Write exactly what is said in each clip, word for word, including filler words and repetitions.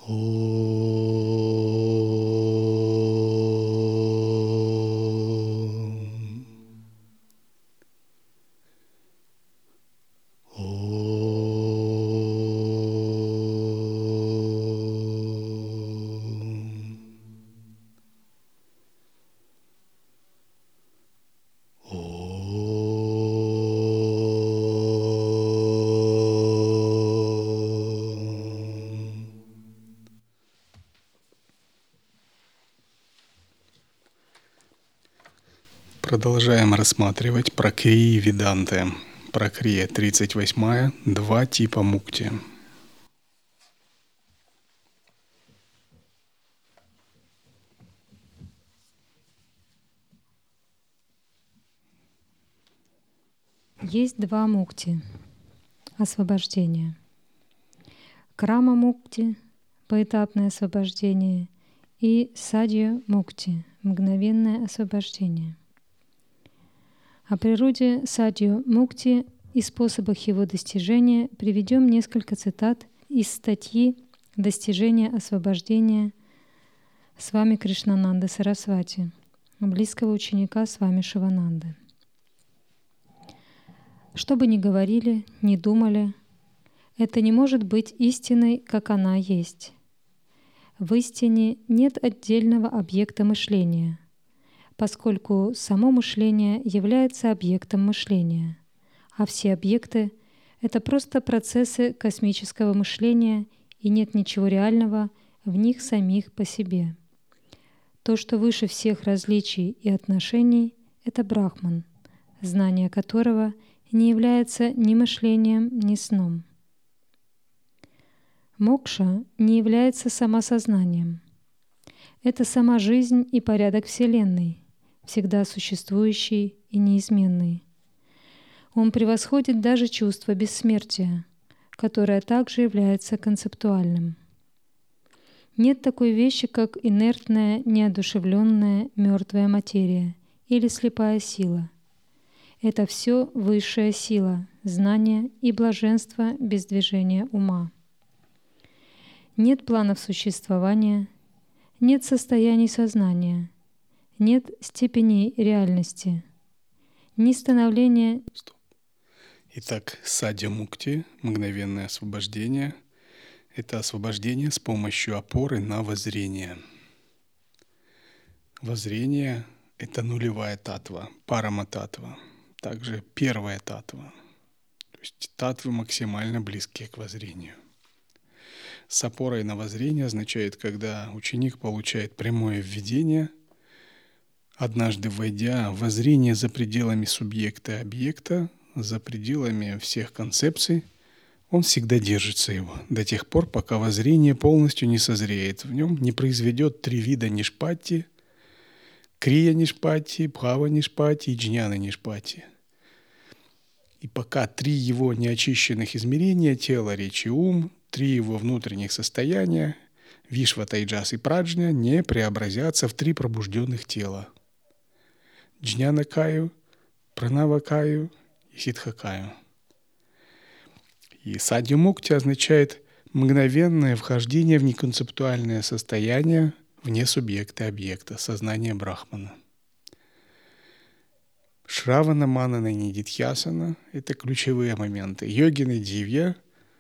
Продолжаем рассматривать Пракрии Веданты. Пракрия тридцать восьмая. Два типа мукти. Есть два мукти — освобождения. Крама мукти — поэтапное освобождение, и садья мукти — мгновенное освобождение. О природе садья мукти и способах его достижения приведем несколько цитат из статьи «Достижение освобождения» Свами Кришнананды Сарасвати, близкого ученика Свами Шивананды. Что бы ни говорили, ни думали, это не может быть истиной, как она есть. В истине нет отдельного объекта мышления, поскольку само мышление является объектом мышления, а все объекты — это просто процессы космического мышления, и нет ничего реального в них самих по себе. То, что выше всех различий и отношений — это Брахман, знание которого не является ни мышлением, ни сном. Мокша не является самосознанием. Это сама жизнь и порядок Вселенной, всегда существующий и неизменный. Он превосходит даже чувство бессмертия, которое также является концептуальным. Нет такой вещи, как инертная, неодушевленная, мертвая материя или слепая сила. Это все высшая сила, знание и блаженство без движения ума. Нет планов существования, нет состояний сознания, нет степеней реальности, ни становления. Стоп. Итак, садья мукти, мгновенное освобождение, это освобождение с помощью опоры на воззрение. Воззрение — это нулевая татва, парама-татва, также первая татва, то есть татвы максимально близкие к воззрению. С опорой на воззрение означает, когда ученик получает прямое введение, однажды войдя в воззрение за пределами субъекта и объекта, за пределами всех концепций, он всегда держится его до тех пор, пока воззрение полностью не созреет. В нем не произведет три вида нишпатти, крия нишпатти, бхава нишпатти и джняна нишпатти. И пока три его неочищенных измерения — тело, речь и ум, три его внутренних состояния — вишва, тайджас и праджня — не преобразятся в три пробужденных тела — джняна-каю, пранава-каю и ситха-каю. И садья-мукти означает мгновенное вхождение в неконцептуальное состояние вне субъекта и объекта, сознание Брахмана. Шравана, манана и нидитхьясана — это ключевые моменты. Йогины дивья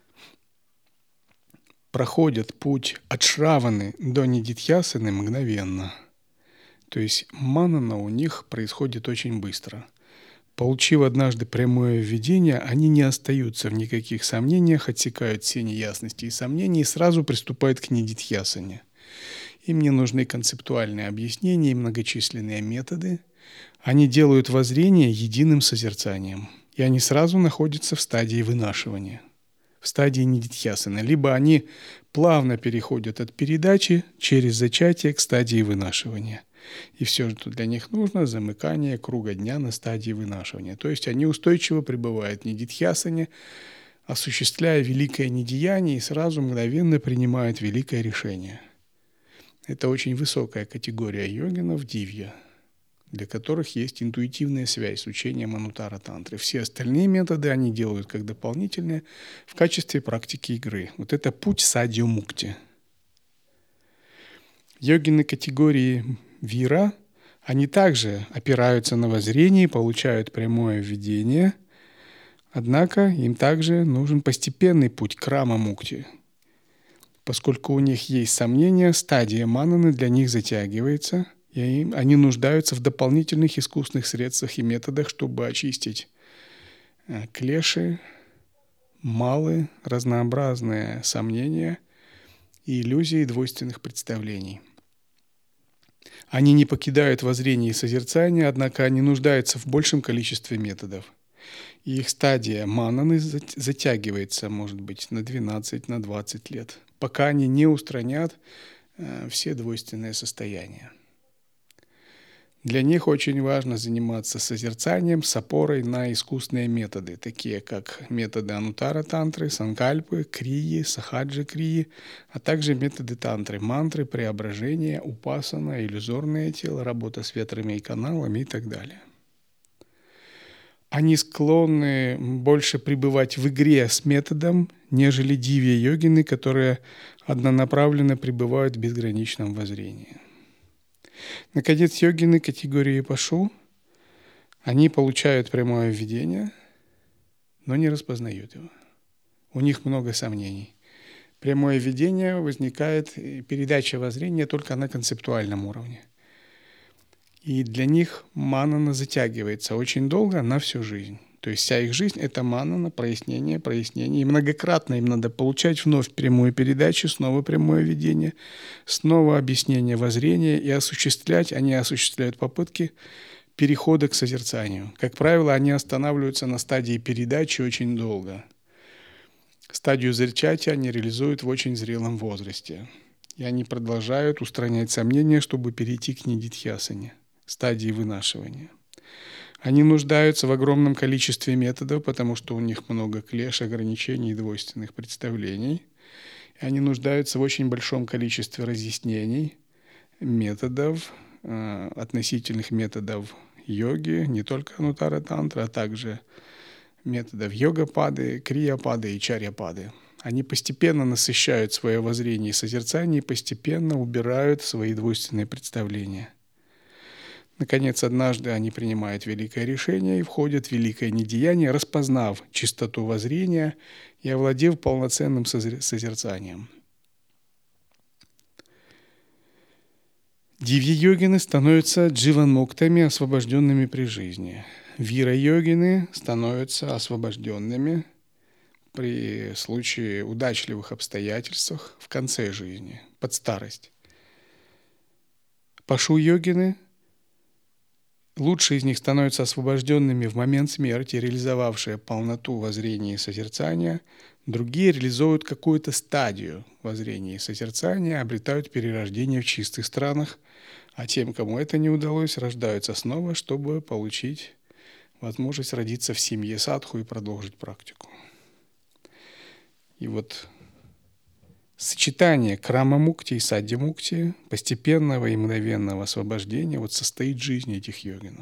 проходят путь от шраваны до нидитхьясаны мгновенно. То есть манана у них происходит очень быстро. Получив однажды прямое введение, они не остаются в никаких сомнениях, отсекают все неясности и сомнения и сразу приступают к нидитхьясане. Им не нужны концептуальные объяснения и многочисленные методы. Они делают воззрение единым созерцанием, и они сразу находятся в стадии вынашивания, в стадии нидитхьясаны. Либо они плавно переходят от передачи через зачатие к стадии вынашивания. И все, что для них нужно — замыкание круга дня на стадии вынашивания. То есть они устойчиво пребывают в нидитхьясане, осуществляя великое недеяние, и сразу мгновенно принимают великое решение. Это очень высокая категория йогинов дивья, для которых есть интуитивная связь с учением Анутара-тантры. Все остальные методы они делают как дополнительные в качестве практики игры. Вот это путь садья-мукти. Йогины категории вира, они также опираются на воззрение и получают прямое видение, однако им также нужен постепенный путь к рама-мукти. Поскольку у них есть сомнения, стадия мананы для них затягивается, и они нуждаются в дополнительных искусственных средствах и методах, чтобы очистить клеши, малы, разнообразные сомнения и иллюзии двойственных представлений. Они не покидают воззрение и созерцание, однако они нуждаются в большем количестве методов. И их стадия мананы затягивается, может быть, на двенадцать, на двадцать лет, пока они не устранят все двойственные состояния. Для них очень важно заниматься созерцанием с опорой на искусственные методы, такие как методы анутара-тантры, санкальпы, крии, сахаджа-крии, а также методы тантры, мантры, преображения, упасана, иллюзорное тело, работа с ветрами и каналами и так далее. Они склонны больше пребывать в игре с методом, нежели дивья-йогины, которые однонаправленно пребывают в безграничном воззрении. Наконец, йогины категории пашу, они получают прямое видение, но не распознают его. У них много сомнений. Прямое видение возникает, передача воззрения только на концептуальном уровне. И для них манана затягивается очень долго, на всю жизнь. То есть вся их жизнь – это манана, прояснение, прояснение. И многократно им надо получать вновь прямую передачу, снова прямое видение, снова объяснение воззрения и осуществлять, они осуществляют попытки перехода к созерцанию. Как правило, они останавливаются на стадии передачи очень долго. Стадию зричати они реализуют в очень зрелом возрасте. И они продолжают устранять сомнения, чтобы перейти к нидидхьясане, стадии вынашивания. Они нуждаются в огромном количестве методов, потому что у них много клеш, ограничений и двойственных представлений. И они нуждаются в очень большом количестве разъяснений, методов, э, относительных методов йоги, не только анутара-тантра, а также методов йога-пады, крия-пады и чарья-пады. Они постепенно насыщают свое воззрение и созерцание и постепенно убирают свои двойственные представления. Наконец, однажды они принимают великое решение и входят в великое недеяние, распознав чистоту воззрения и овладев полноценным созерцанием. Дивья-йогины становятся дживан-муктами, освобожденными при жизни. Вира-йогины становятся освобожденными при случае удачливых обстоятельствах в конце жизни, под старость. Пашу-йогины, лучшие из них становятся освобожденными в момент смерти, реализовавшие полноту воззрения и созерцания. Другие реализуют какую-то стадию воззрения и созерцания, обретают перерождение в чистых странах, а тем, кому это не удалось, рождаются снова, чтобы получить возможность родиться в семье садху и продолжить практику. И вот сочетание крама-мукти и садья-мукти, постепенного и мгновенного освобождения, вот состоит жизнь этих йогинов.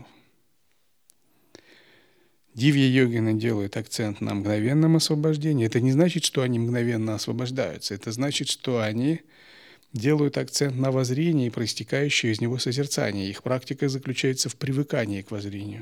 Дивья-йогины делают акцент на мгновенном освобождении. Это не значит, что они мгновенно освобождаются. Это значит, что они делают акцент на воззрении и проистекающее из него созерцание. Их практика заключается в привыкании к воззрению.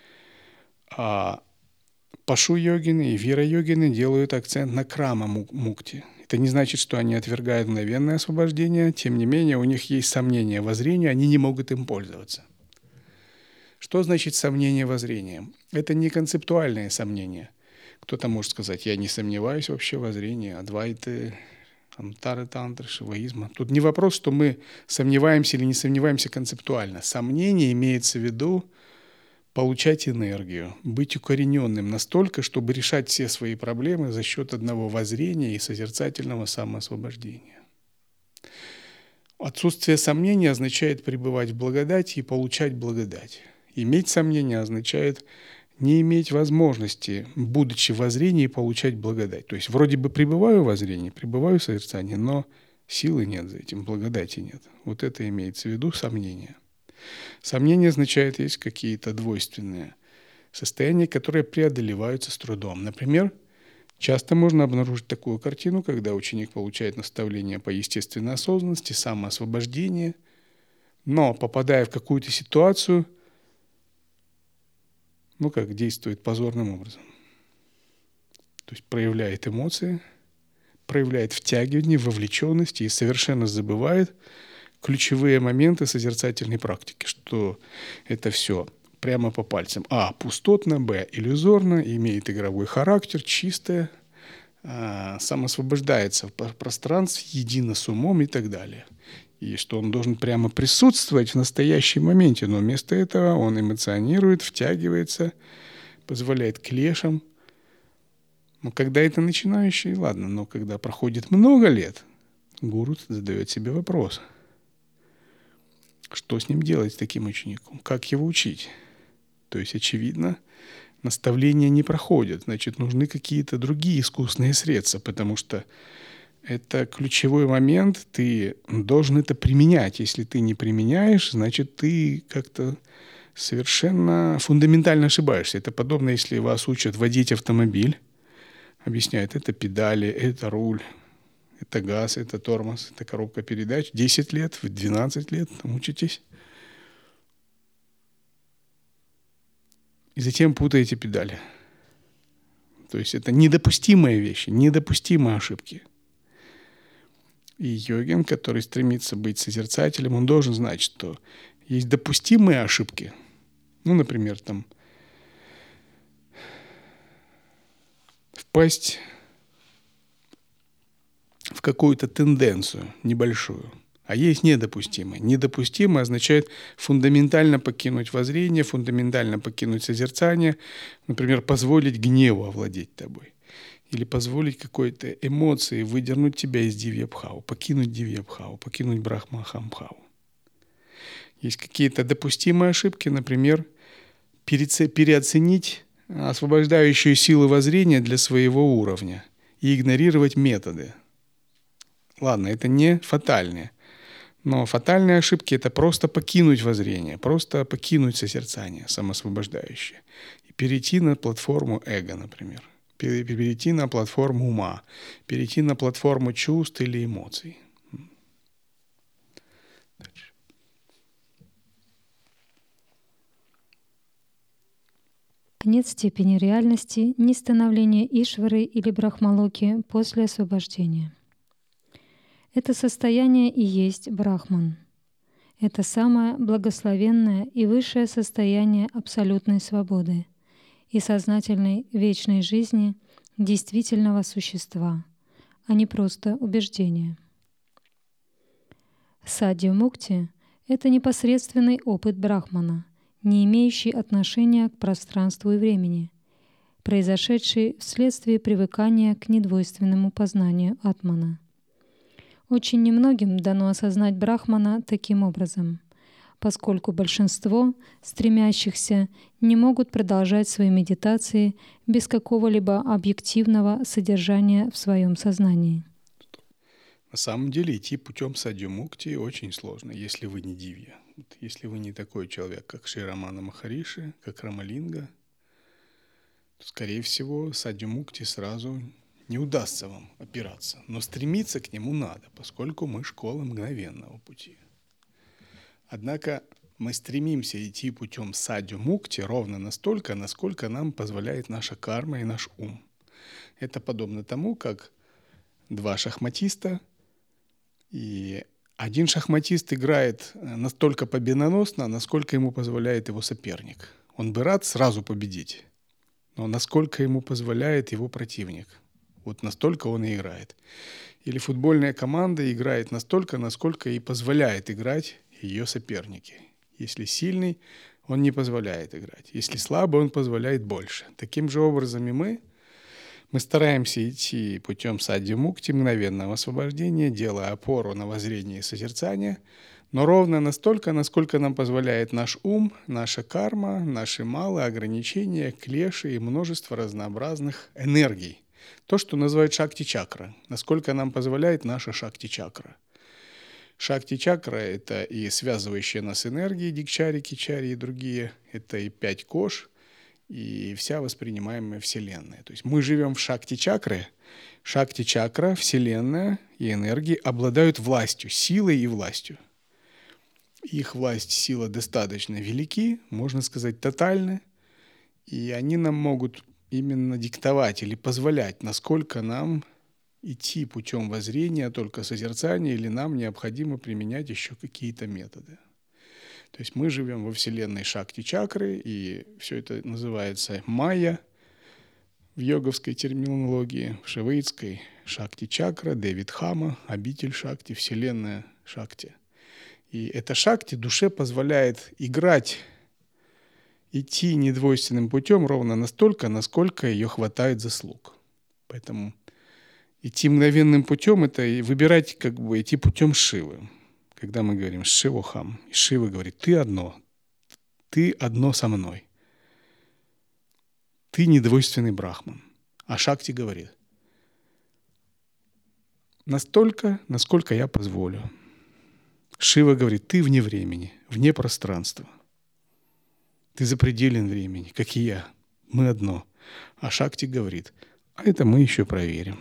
А пашу-йогины и вира-йогины делают акцент на крама-мукти. Это не значит, что они отвергают мгновенное освобождение, тем не менее у них есть сомнения во зрении, они не могут им пользоваться. Что значит сомнение во зрении? Это не концептуальные сомнения. Кто-то может сказать, я не сомневаюсь вообще во зрении, адвайты, анутары, тантры, шиваизма. Тут не вопрос, что мы сомневаемся или не сомневаемся концептуально. Сомнение имеется в виду получать энергию, быть укорененным настолько, чтобы решать все свои проблемы за счет одного воззрения и созерцательного самоосвобождения. Отсутствие сомнений означает пребывать в благодати и получать благодать. Иметь сомнения означает не иметь возможности, будучи в воззрении, получать благодать. То есть вроде бы пребываю в воззрении, пребываю в созерцании, но силы нет за этим, благодати нет. Вот это имеется в виду сомнение. Сомнение означает, есть какие-то двойственные состояния, которые преодолеваются с трудом. Например, Часто можно обнаружить такую картину, когда ученик получает наставление по естественной осознанности, самоосвобождение, но, попадая в какую-то ситуацию, ну как, действует позорным образом. То есть проявляет эмоции, проявляет втягивание, вовлеченность и совершенно забывает ключевые моменты созерцательной практики, что это все прямо по пальцам. А. Пустотно, Б. Иллюзорно, имеет игровой характер, чистое, а, самоосвобождается в пространстве, едино с умом и так далее. И что он должен прямо присутствовать в настоящем моменте, но вместо этого он эмоционирует, втягивается, позволяет клешам. Но когда это начинающий, ладно, но когда проходит много лет, гуру задает себе вопрос. Что с ним делать, с таким учеником? Как его учить? То есть, очевидно, наставления не проходят. Значит, нужны какие-то другие искусственные средства, потому что это ключевой момент, ты должен это применять. Если ты не применяешь, значит, ты как-то совершенно фундаментально ошибаешься. Это подобно, если вас учат водить автомобиль, объясняют, это педали, это руль, это газ, это тормоз, это коробка передач. десять лет, вы двенадцать лет там учитесь. И затем путаете педали. То есть это недопустимые вещи, недопустимые ошибки. И йогин, который стремится быть созерцателем, он должен знать, что есть допустимые ошибки. Ну, например, там впасть в какую-то тенденцию небольшую. А есть недопустимое. Недопустимое означает фундаментально покинуть воззрение, фундаментально покинуть созерцание, например, позволить гневу овладеть тобой. Или позволить какой-то эмоции выдернуть тебя из дивьябхаву, покинуть дивьябхаву, покинуть брахмахамбхаву. Есть какие-то допустимые ошибки, например, переоценить освобождающую силу воззрения для своего уровня и игнорировать методы. Ладно, это не фатальные. Но фатальные ошибки – это просто покинуть воззрение, просто покинуть созерцание самоосвобождающее и перейти на платформу эго, например, перейти на платформу ума, перейти на платформу чувств или эмоций. Дальше. Нет степени реальности ни становления Ишвары или Брахмалоки после освобождения. Это состояние и есть Брахман. Это самое благословенное и высшее состояние абсолютной свободы и сознательной вечной жизни действительного существа, а не просто убеждения. Садья-мукти — это непосредственный опыт Брахмана, не имеющий отношения к пространству и времени, произошедший вследствие привыкания к недвойственному познанию Атмана. Очень немногим дано осознать Брахмана таким образом, поскольку большинство стремящихся не могут продолжать свои медитации без какого-либо объективного содержания в своем сознании. На самом деле идти путем садья-мукти очень сложно, если вы не дивья. Если вы не такой человек, как Шри Рамана Махариши, как Рамалинга, то, скорее всего, садья-мукти сразу не удастся вам опираться. Но стремиться к нему надо, поскольку мы школа мгновенного пути. Однако мы стремимся идти путем садья-мукти ровно настолько, насколько нам позволяет наша карма и наш ум. Это подобно тому, как два шахматиста, и один шахматист играет настолько победоносно, насколько ему позволяет его соперник. Он бы рад сразу победить, но насколько ему позволяет его противник. Вот настолько он и играет. Или футбольная команда играет настолько, насколько и позволяет играть ее соперники. Если сильный, он не позволяет играть. Если слабый, он позволяет больше. Таким же образом и мы. Мы стараемся идти путем садья-мукти, мгновенного освобождения, делая опору на воззрение и созерцание, но ровно настолько, насколько нам позволяет наш ум, наша карма, наши малые ограничения, клеши и множество разнообразных энергий. То, что называют шакти-чакра, насколько нам позволяет наша шакти-чакра. Шакти-чакра – это и связывающие нас энергии, дикчари, кичари и другие, это и пять кош, и вся воспринимаемая Вселенная. То есть мы живем в шакти-чакре. Шакти-чакра, Вселенная и энергии обладают властью, силой и властью. Их власть, сила достаточно велики, можно сказать, тотальны, и они нам могут именно диктовать или позволять, насколько нам идти путем воззрения, только созерцания, или нам необходимо применять еще какие-то методы. То есть мы живем во вселенной шакти-чакры, и все это называется майя в йоговской терминологии, в шиваитской шакти-чакра, девидхама, обитель шакти, вселенная шакти. И эта шакти душе позволяет играть, идти недвойственным путем ровно настолько, насколько ее хватает заслуг. Поэтому идти мгновенным путем – это выбирать, как бы, идти путем Шивы. Когда мы говорим «Шивохам», и Шива говорит «ты одно, ты одно со мной, ты недвойственный брахман». А Шакти говорит «настолько, насколько я позволю». Шива говорит «ты вне времени, вне пространства, ты запределен времени, как и я, мы одно». А Шакти говорит «а это мы еще проверим».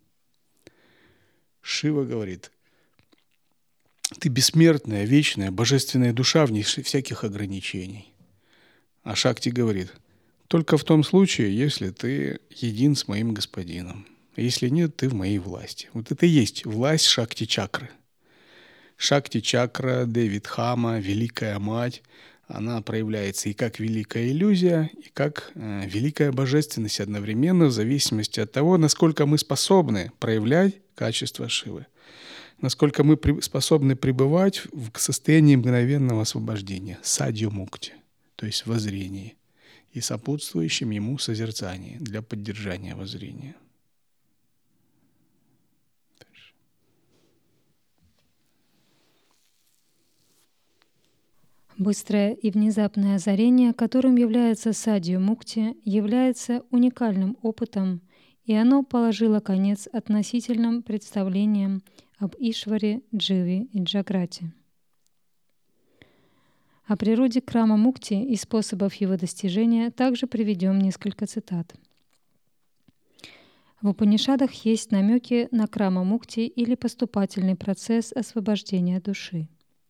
Шива говорит «ты бессмертная, вечная, божественная душа вне всяких ограничений». А Шакти говорит «только в том случае, если ты един с моим господином. Если нет, ты в моей власти». Вот это и есть власть Шакти-чакры. Шакти-чакра, девидхама, Великая Мать, она проявляется и как великая иллюзия, и как э, великая божественность одновременно, в зависимости от того, насколько мы способны проявлять качество Шивы, насколько мы при, способны пребывать в состоянии мгновенного освобождения, садью-мукти, то есть воззрении, и сопутствующим ему созерцании для поддержания воззрения. Быстрое и внезапное озарение, которым является садью-мукти, является уникальным опытом, и оно положило конец относительным представлениям об Ишваре, Дживе и Джаграте. О природе крама-мукти и способов его достижения также приведем несколько цитат. В Упанишадах есть намеки на крама-мукти или поступательный процесс освобождения души.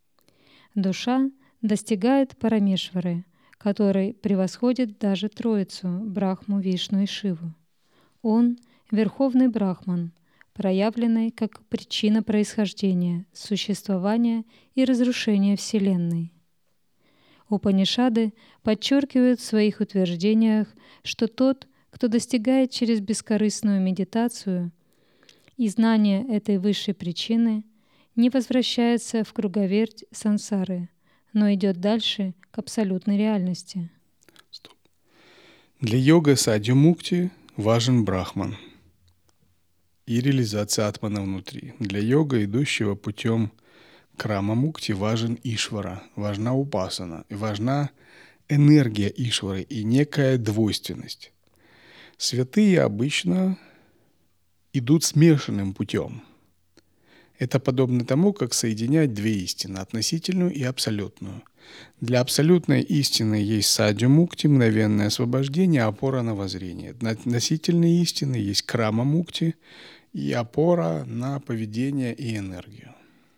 Душа достигает Парамешвары, который превосходит даже Троицу, Брахму, Вишну и Шиву. Он — Верховный Брахман, проявленный как причина происхождения, существования и разрушения Вселенной. Упанишады подчеркивают в своих утверждениях, что тот, кто достигает через бескорыстную медитацию и знание этой высшей причины, не возвращается в круговерть сансары, но идет дальше к абсолютной реальности. Стоп. Для йога садью-мукти важен брахман и реализация атмана внутри. Для йога, идущего путем крама-мукти, важен Ишвара, важна упасана, и важна энергия Ишвары и некая двойственность. Святые обычно идут смешанным путем. Это подобно тому, как соединять две истины, относительную и абсолютную. Для абсолютной истины есть садью-мукти, мгновенное освобождение, опора на воззрение. Для относительной истины есть крама-мукти и опора на поведение и энергию.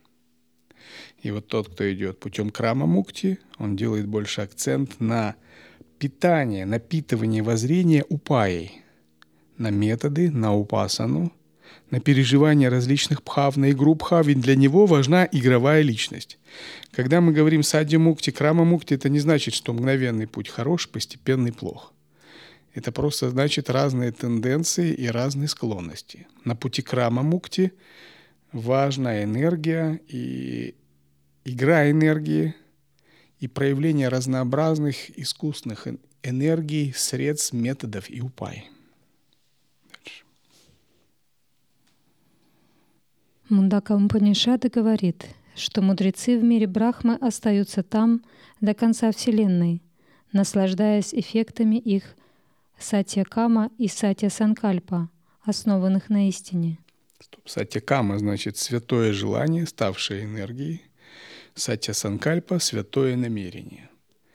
И вот тот, кто идет путем крама-мукти, он делает больше акцент на питание, напитывание воззрения упаей, на методы, на упасану, на переживание различных бхав, на игру бхав, ведь для него важна игровая личность. Когда мы говорим садью-мукти, крама-мукти, это не значит, что мгновенный путь хорош, постепенный плох. Это просто значит разные тенденции и разные склонности. На пути крама-мукти важна энергия и игра энергии и проявление разнообразных искусственных энергий, средств, методов и упай. Мундака Упанишады говорит, что мудрецы в мире Брахмы остаются там до конца Вселенной, наслаждаясь эффектами их сатья-кама и сатья-санкальпа, основанных на истине. Сатья-кама значит святое желание, ставшее энергией. Сатья-санкальпа — святое намерение.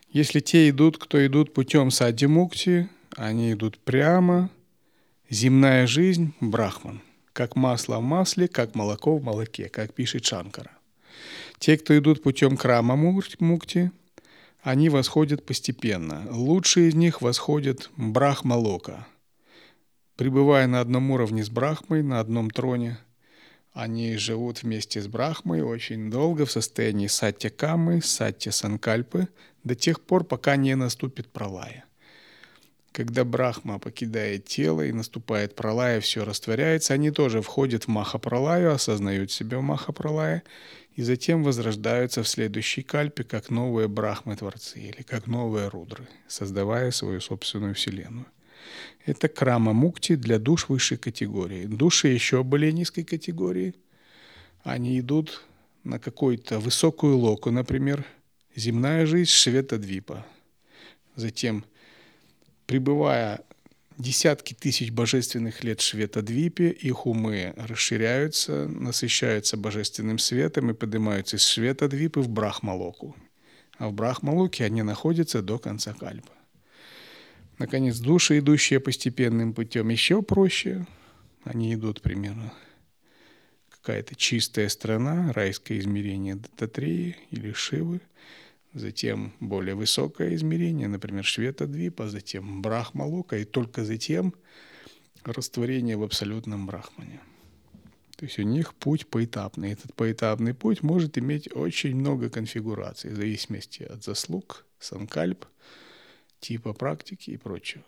Если те идут, кто идут путем садди-мукти, они идут прямо. Земная жизнь – брахман. Как масло в масле, как молоко в молоке, как пишет Шанкара. Те, кто идут путем крама-мукти, они восходят постепенно. Лучшие из них восходят брахма-лока. Пребывая на одном уровне с Брахмой, на одном троне, они живут вместе с Брахмой очень долго в состоянии саття-каммы, саття-санкальпы, до тех пор, пока не наступит пралая. Когда Брахма покидает тело и наступает пралая, все растворяется, они тоже входят в маха-пралаю, осознают себя в маха-пралае, и затем возрождаются в следующей кальпе как новые брахмы-творцы или как новые рудры, создавая свою собственную вселенную. Это крама-мукти для душ высшей категории. Души еще более низкой категории. Они идут на какую-то высокую локу, например, земная жизнь Швета-двипа. Затем, пребывая десятки тысяч божественных лет в Швета-двипе, их умы расширяются, насыщаются божественным светом и поднимаются из Швета-двипы в Брахма-локу. А в Брахма-локе они находятся до конца кальпы. Наконец, души, идущие постепенным путем, еще проще. Они идут примерно какая-то чистая страна, райское измерение Даттатреи или Шивы, затем более высокое измерение, например, Швета-двипа, затем Брахма-лока, и только затем растворение в абсолютном Брахмане. То есть у них путь поэтапный. Этот поэтапный путь может иметь очень много конфигураций в зависимости от заслуг, санкальп, типа практики и прочего.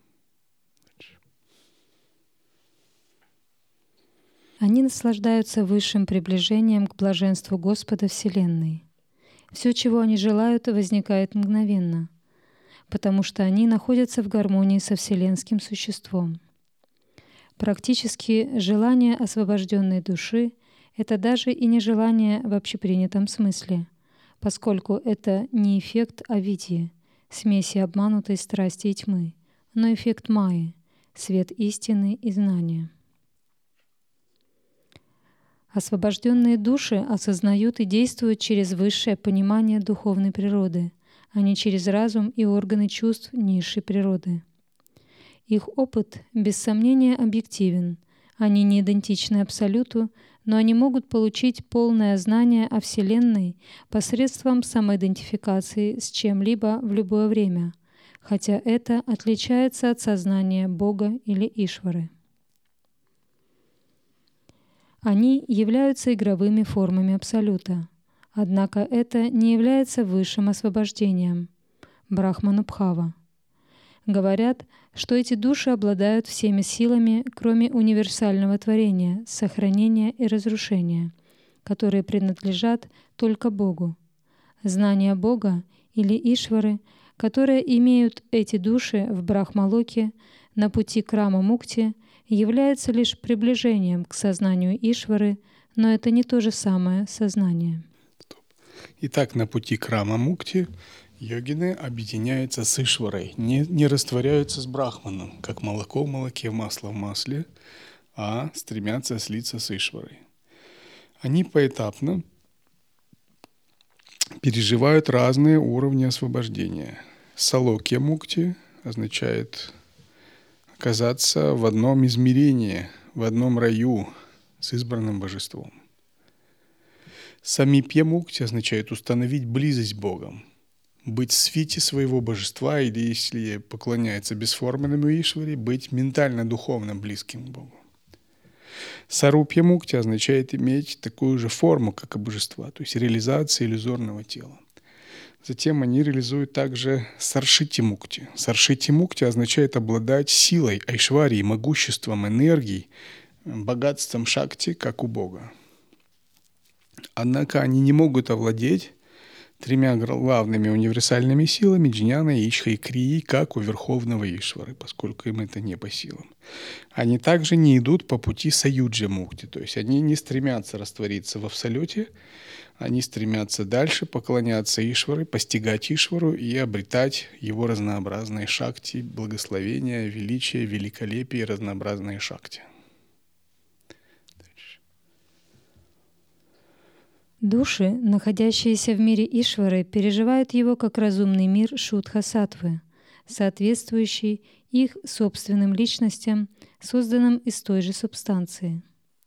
Они наслаждаются высшим приближением к блаженству Господа Вселенной. Все, чего они желают, возникает мгновенно, потому что они находятся в гармонии со вселенским существом. Практически желание освобожденной души — это даже и не желание в общепринятом смысле, поскольку это не эффект авидьи, смеси обманутой страсти и тьмы, но эффект майи, свет истины и знания. Освобожденные души осознают и действуют через высшее понимание духовной природы, а не через разум и органы чувств низшей природы. Их опыт, без сомнения, объективен. Они не идентичны Абсолюту, но они могут получить полное знание о Вселенной посредством самоидентификации с чем-либо в любое время, хотя это отличается от сознания Бога или Ишвары. Они являются игровыми формами Абсолюта, однако это не является высшим освобождением — Брахманубхава. Говорят, что эти души обладают всеми силами, кроме универсального творения, сохранения и разрушения, которые принадлежат только Богу. Знание Бога или Ишвары, которые имеют эти души в Брахмалоке на пути к Рама-мукти, является лишь приближением к сознанию Ишвары, но это не то же самое сознание. Итак, на пути к Рама-мукти йогины объединяются с Ишварой, не, не растворяются с Брахманом, как молоко в молоке, масло в масле, а стремятся слиться с Ишварой. Они поэтапно переживают разные уровни освобождения. Салокья-мукти означает оказаться в одном измерении, в одном раю с избранным божеством. Самипья-мукти означает установить близость с Богом, быть в свите своего божества, или, если поклоняется бесформенному Ишваре, быть ментально-духовно близким к Богу. Сарупья-мукти означает иметь такую же форму, как и божества, то есть реализация иллюзорного тела. Затем они реализуют также саршити-мукти. Саршити-мукти означает обладать силой, айшварьей, могуществом, энергией, богатством шакти, как у Бога. Однако они не могут овладеть тремя главными универсальными силами — джняной, ичхой и крией, как у Верховного Ишвары, поскольку им это не по силам. Они также не идут по пути саюджа-мукти, то есть они не стремятся раствориться в Абсолюте, они стремятся дальше поклоняться Ишваре, постигать Ишвару и обретать его разнообразные шакти, благословения, величие, великолепие и разнообразные шакти. Души, находящиеся в мире Ишвары, переживают его как разумный мир Шудха-саттвы, соответствующий их собственным личностям, созданным из той же субстанции.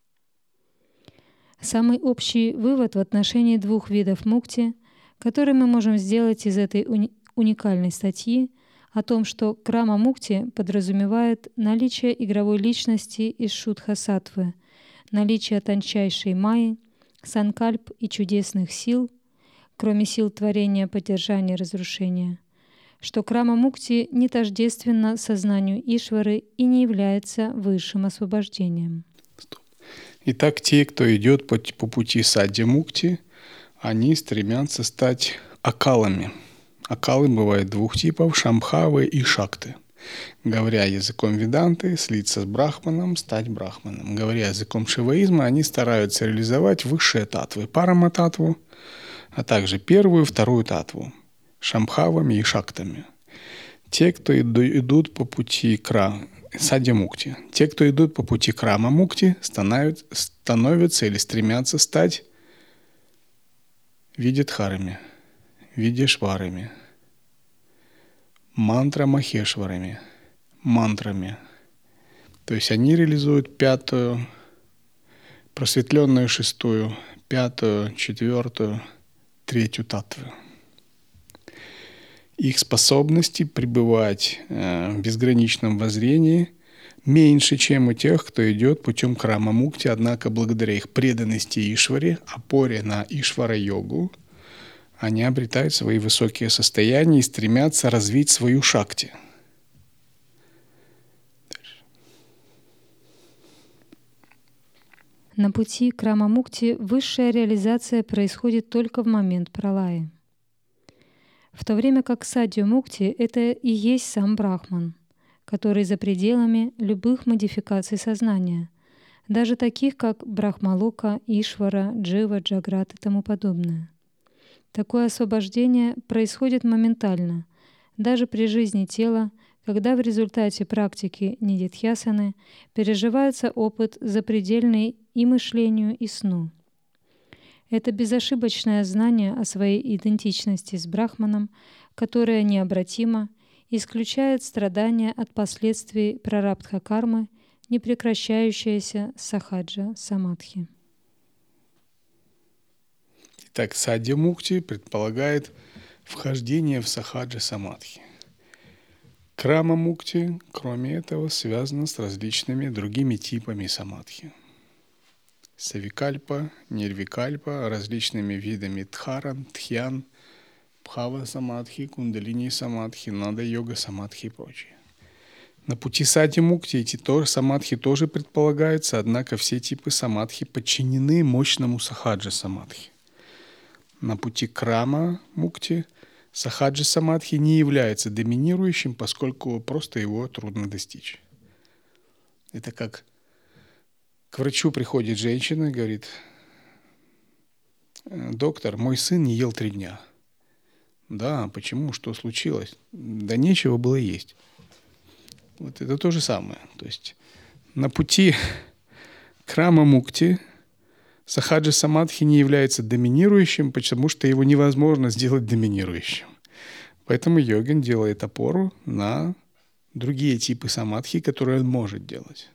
Самый общий вывод в отношении двух видов мукти, который мы можем сделать из этой уни- уникальной статьи, о том, что крама мукти подразумевает наличие игровой личности из Шудха-саттвы, наличие тончайшей майи, санкальп и чудесных сил, кроме сил творения, поддержания, разрушения, что крама мукти не тождественна сознанию Ишвары и не является высшим освобождением. Итак, те, кто идет по, по пути садья мукти, они стремятся стать акалами. Акалы бывают двух типов – шамбхавы и шакты. Говоря языком веданты, слиться с брахманом, стать брахманом. Говоря языком шиваизма, они стараются реализовать высшие татвы – парама-татву, а также первую и вторую татву – шамбхавами и шактами. Те, кто идут по пути кра, садья мукти, те, кто идут по пути крама мукти, становятся или стремятся стать видидхарами, видешварами, мантра-махешварами, мантрами. То есть они реализуют пятую, просветленную шестую, пятую, четвертую, третью таттву. Их способности пребывать э, в безграничном воззрении меньше, чем у тех, кто идет путем крама мукти, однако благодаря их преданности Ишваре, опоре на Ишвара-йогу, они обретают свои высокие состояния и стремятся развить свою шакти. На пути крама мукти высшая реализация происходит только в момент пралая. В то время как садья мукти — это и есть сам Брахман, который за пределами любых модификаций сознания, даже таких как Брахмалока, Ишвара, Джива, Джаграт и тому подобное. Такое освобождение происходит моментально, даже при жизни тела, когда в результате практики нидидхьясаны переживается опыт запредельный и мышлению, и сну. Это безошибочное знание о своей идентичности с Брахманом, которое необратимо, исключает страдания от последствий прарабдха кармы, непрекращающаяся сахаджа самадхи. Итак, садья мукти предполагает вхождение в сахаджа самадхи. Крама мукти, кроме этого, связана с различными другими типами самадхи. Савикальпа, нирвикальпа, различными видами дхаран, тхьян, бхава самадхи, кундалини самадхи, нада йога самадхи и прочее. На пути садья мукти эти тоже, самадхи тоже предполагаются, однако все типы самадхи подчинены мощному сахаджа самадхи. На пути крама мукти сахаджа самадхи не является доминирующим, поскольку просто его трудно достичь. Это как к врачу приходит женщина и говорит: доктор, мой сын не ел три дня. Да, почему? Что случилось? Да нечего было есть. Вот это то же самое. То есть на пути крама мукти сахаджа самадхи не является доминирующим, потому что его невозможно сделать доминирующим. Поэтому йогин делает опору на другие типы самадхи, которые он может делать.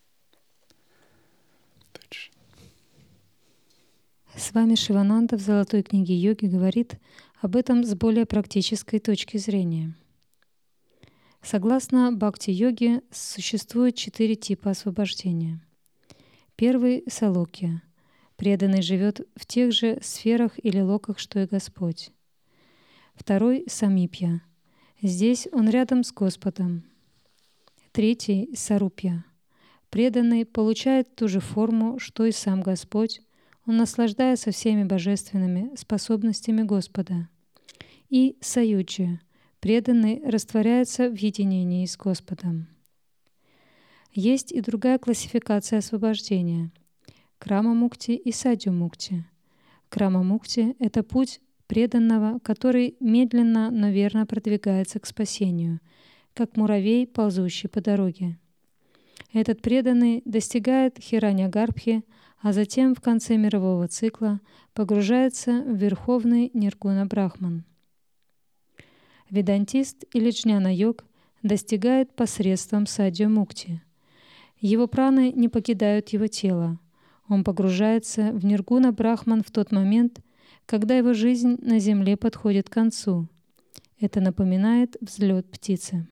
С вами Шивананда в Золотой книге йоги говорит об этом с более практической точки зрения. Согласно бхакти-йоге существует четыре типа освобождения. Первый — салокья. Преданный живет в тех же сферах или локах, что и Господь. Второй — самипья. Здесь он рядом с Господом. Третий — сарупья. Преданный получает ту же форму, что и сам Господь. Он наслаждается всеми божественными способностями Господа. И саюджья. Преданный растворяется в единении с Господом. Есть и другая классификация освобождения — крама-мукти и садью-мукти. Крама-мукти — это путь преданного, который медленно, но верно продвигается к спасению, как муравей, ползущий по дороге. Этот преданный достигает хираньягарбхи, а затем в конце мирового цикла погружается в верховный ниргуна брахман. Ведантист или джняна-йог достигает посредством садья-мукти. Его праны не покидают его тело. Он погружается в ниргуна брахман в тот момент, когда его жизнь на земле подходит к концу. Это напоминает взлет птицы.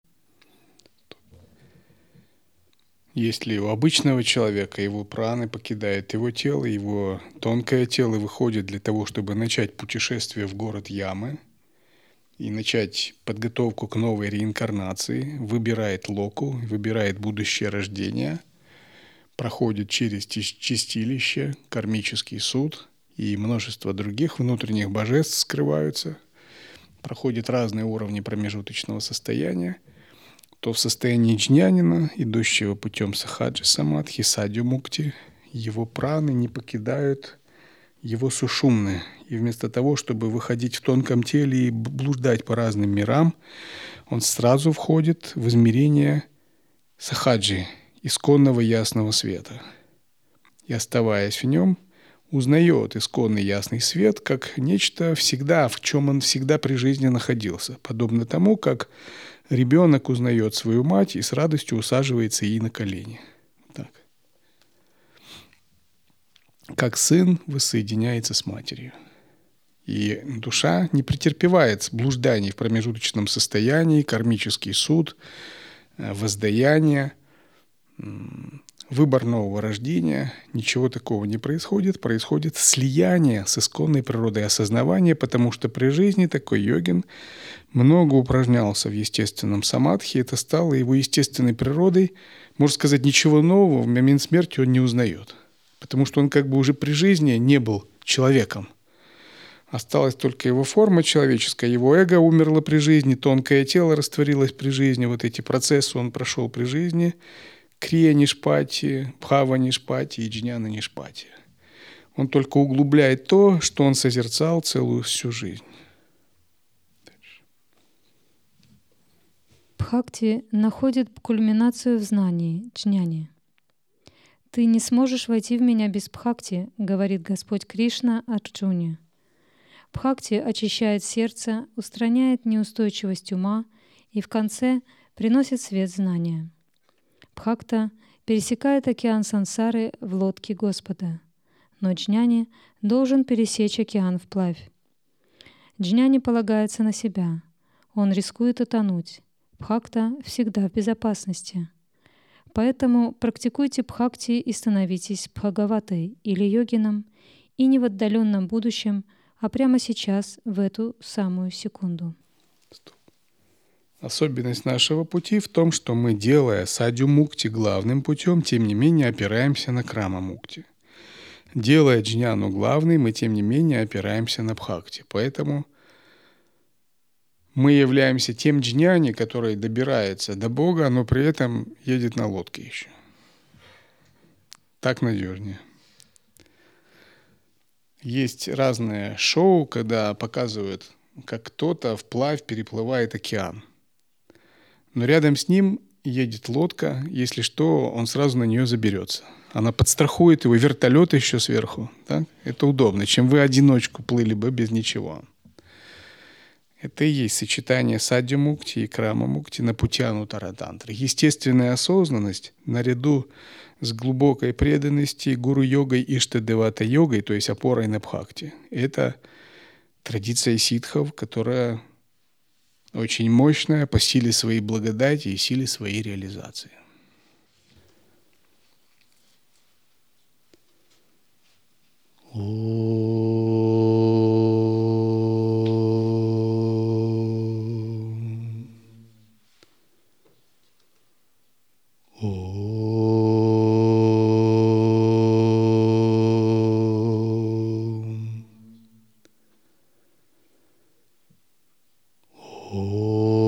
Если у обычного человека его праны покидают его тело, его тонкое тело выходит для того, чтобы начать путешествие в город Ямы и начать подготовку к новой реинкарнации, выбирает локу, выбирает будущее рождение, проходит через чистилище, кармический суд и множество других внутренних божеств скрываются, проходит разные уровни промежуточного состояния, то в состоянии джнянина, идущего путем сахаджи самадхи, садью мукти, его праны не покидают его сушумны. И вместо того, чтобы выходить в тонком теле и блуждать по разным мирам, он сразу входит в измерение сахаджи, исконного ясного света. И, оставаясь в нем, узнает исконный ясный свет как нечто всегда, в чем он всегда при жизни находился, подобно тому, как ребенок узнает свою мать и с радостью усаживается ей на колени. Так. Как сын воссоединяется с матерью. И душа не претерпевает блужданий в промежуточном состоянии, кармический суд, воздаяние, выбор нового рождения. Ничего такого не происходит. Происходит слияние с исконной природой осознавания, потому что при жизни такой йогин много упражнялся в естественном самадхи. Это стало его естественной природой. Можно сказать, ничего нового в момент смерти он не узнает. Потому что он как бы уже при жизни не был человеком. Осталась только его форма человеческая, его эго умерло при жизни, тонкое тело растворилось при жизни. Вот эти процессы он прошел при жизни. Крия нишпати, бхава нишпати и джняна нишпати. Он только углубляет то, что он созерцал целую всю жизнь. Бхакти находит кульминацию в знании, джняне. «Ты не сможешь войти в меня без бхакти», — говорит Господь Кришна Арджуне. Бхакти очищает сердце, устраняет неустойчивость ума и в конце приносит свет знания. Бхакта пересекает океан сансары в лодке Господа, но джняни должен пересечь океан вплавь. Джняни полагается на себя, он рискует утонуть. Бхакта всегда в безопасности. Поэтому практикуйте бхакти и становитесь бхагаватой или йогином, и не в отдаленном будущем, а прямо сейчас, в эту самую секунду. Особенность нашего пути в том, что мы, делая садью мукти главным путем, тем не менее опираемся на крама мукти. Делая джняну главной, мы тем не менее опираемся на бхакти. Поэтому мы являемся тем джняни, который добирается до Бога, но при этом едет на лодке еще. Так надежнее. Есть разные шоу, когда показывают, как кто-то вплавь переплывает океан. Но рядом с ним едет лодка, если что, он сразу на нее заберется. Она подстрахует его, вертолет еще сверху. Так? Это удобно, чем вы одиночку плыли бы без ничего. Это и есть сочетание садья мукти и крама мукти на пути анутара-тантры. Естественная осознанность наряду с глубокой преданностью гуру-йогой и иштадевата-йогой, то есть опорой на бхакти. Это традиция ситхов, которая очень мощная по силе своей благодати и силе своей реализации. Oh